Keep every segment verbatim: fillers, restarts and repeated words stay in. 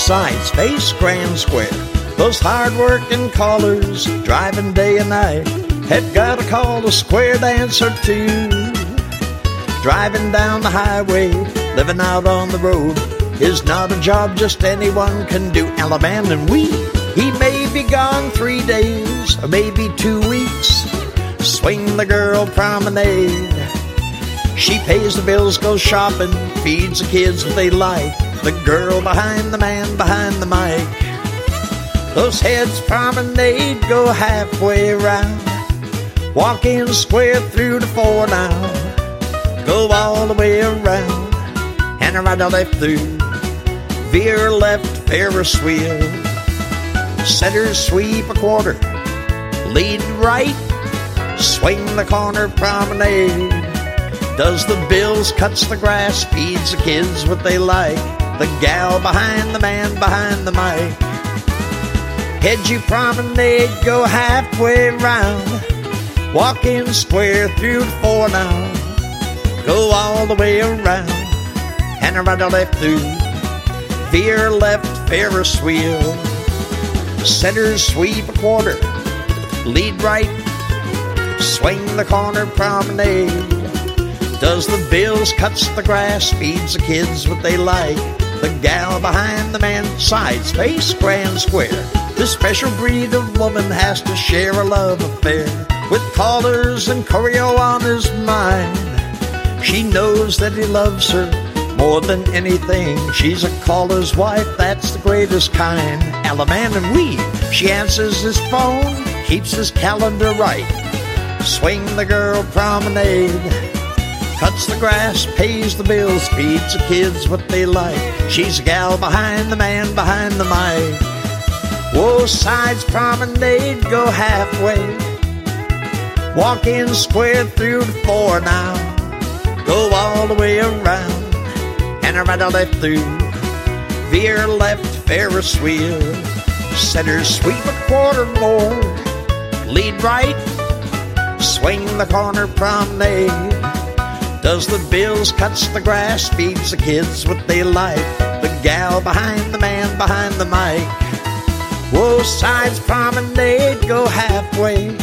Sides face Grand Square. Those hard-working callers driving day and night had got a call to square dance or two. Driving down the highway, living out on the road is not a job just anyone can do. Alabama and we, he may be gone three days or maybe two weeks. Swing the girl promenade. She pays the bills, goes shopping, feeds the kids what they like. The girl behind the man behind the mic. Those heads promenade, go halfway around. Walk in square through the four now. Go all the way around and right or left through. Veer left Ferris wheel. Center sweep a quarter. Lead right. Swing the corner promenade. Does the bills, cuts the grass, feeds the kids what they like. The gal behind the man behind the mic. Head you promenade, go halfway round. Walk in square through the four now. Go all the way around and right or left through. Veer left Ferris wheel. Center sweep a quarter. Lead right. Swing the corner promenade. Does the bills, cuts the grass, feeds the kids what they like. The gal behind the man, sides face Grand Square. This special breed of woman has to share a love affair with callers and choreo on his mind. She knows that he loves her more than anything. She's a caller's wife, that's the greatest kind. Alabama and we, she answers his phone, keeps his calendar right. Swing the girl promenade. Cuts the grass, pays the bills, feeds the kids what they like. She's a gal behind the man behind the mic. Whoa, sides promenade, go halfway. Walk in square through the four now. Go all the way around and right or left through. Veer left Ferris wheel. Center sweep a quarter more. Lead right. Swing the corner promenade. Does the bills, cuts the grass, feeds the kids what they like. The gal behind the man behind the mic. Whoa, sides promenade, go halfway.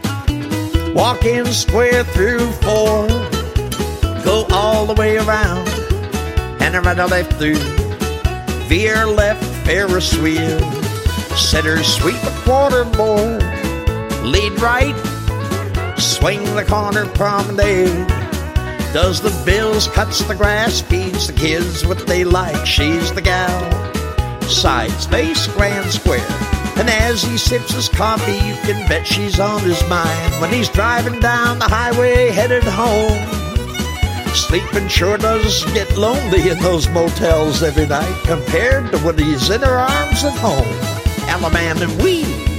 Walk in square through four. Go all the way around and right or left through. Veer left Ferris wheel. Center sweep a quarter more. Lead right. Swing the corner promenade. Does the bills, cuts the grass, feeds the kids what they like. She's the gal, sides face Grand Square. And as he sips his coffee, you can bet she's on his mind when he's driving down the highway headed home. Sleeping sure does get lonely in those motels every night compared to when he's in her arms at home. Alabama and we,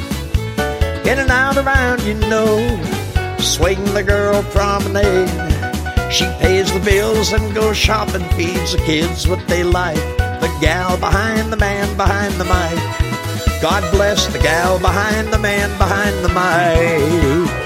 in and out around, you know. Swing the girl promenade. She pays the bills and goes shopping, feeds the kids what they like. The gal behind the man behind the mic. God bless the gal behind the man behind the mic.